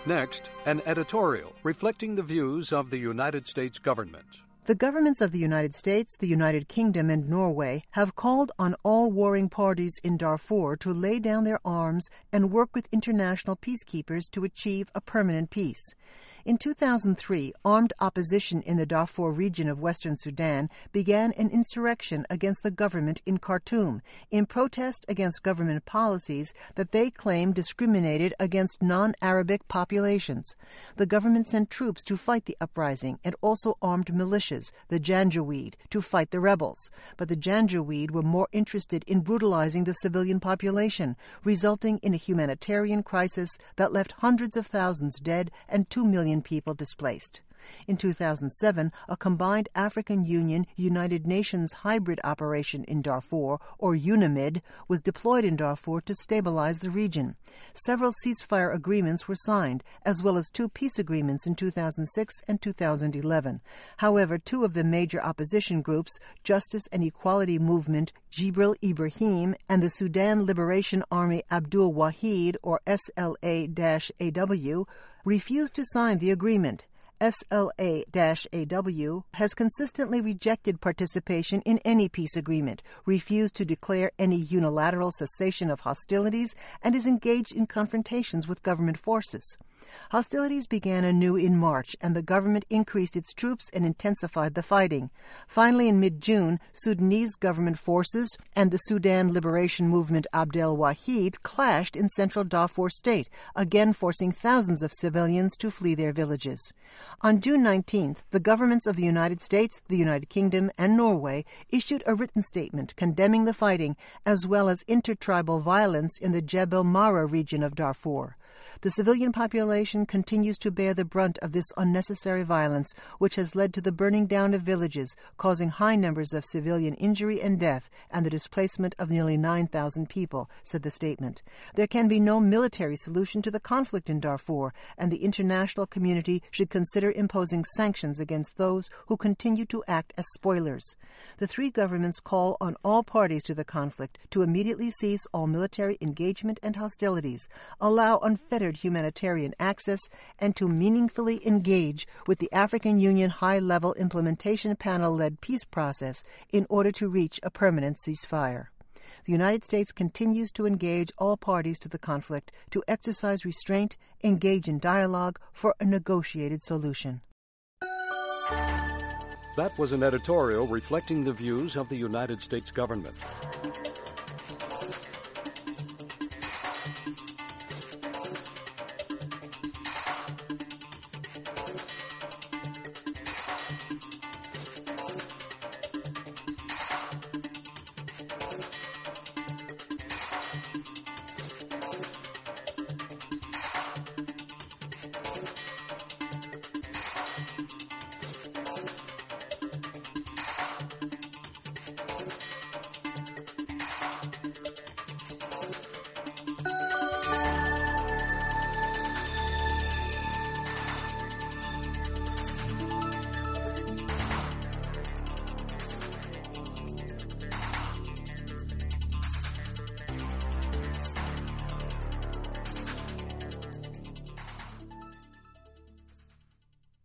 Next, an editorial reflecting the views of the United States government. The governments of the United States, the United Kingdom, and Norway have called on all warring parties in Darfur to lay down their arms and work with international peacekeepers to achieve a permanent peace. In 2003, armed opposition in the Darfur region of Western Sudan began an insurrection against the government in Khartoum in protest against government policies that they claim discriminated against non-Arabic populations. The government sent troops to fight the uprising and also armed militias, the Janjaweed, to fight the rebels. But the Janjaweed were more interested in brutalizing the civilian population, resulting in a humanitarian crisis that left hundreds of thousands dead and 2 million people displaced. In 2007, a combined African Union-United Nations hybrid operation in Darfur, or UNAMID, was deployed in Darfur to stabilize the region. Several ceasefire agreements were signed, as well as 2 peace agreements in 2006 and 2011. However, 2 of the major opposition groups, Justice and Equality Movement Jibril Ibrahim and the Sudan Liberation Army Abdul Wahid, or SLA-AW, refused to sign the agreement. SLA-AW has consistently rejected participation in any peace agreement, refused to declare any unilateral cessation of hostilities, and is engaged in confrontations with government forces. Hostilities began anew in March, and the government increased its troops and intensified the fighting. Finally, in mid-June, Sudanese government forces and the Sudan Liberation Movement Abdel Wahid clashed in central Darfur state, again forcing thousands of civilians to flee their villages. On June 19th, the governments of the United States, the United Kingdom, and Norway issued a written statement condemning the fighting, as well as intertribal violence in the Jebel Mara region of Darfur. The civilian population continues to bear the brunt of this unnecessary violence, which has led to the burning down of villages, causing high numbers of civilian injury and death, and the displacement of nearly 9,000 people, said the statement. There can be no military solution to the conflict in Darfur, and the international community should consider imposing sanctions against those who continue to act as spoilers. The 3 governments call on all parties to the conflict to immediately cease all military engagement and hostilities, allow unfettered humanitarian access, and to meaningfully engage with the African Union High-Level Implementation Panel-led peace process in order to reach a permanent ceasefire. The United States continues to engage all parties to the conflict to exercise restraint, engage in dialogue for a negotiated solution. That was an editorial reflecting the views of the United States government.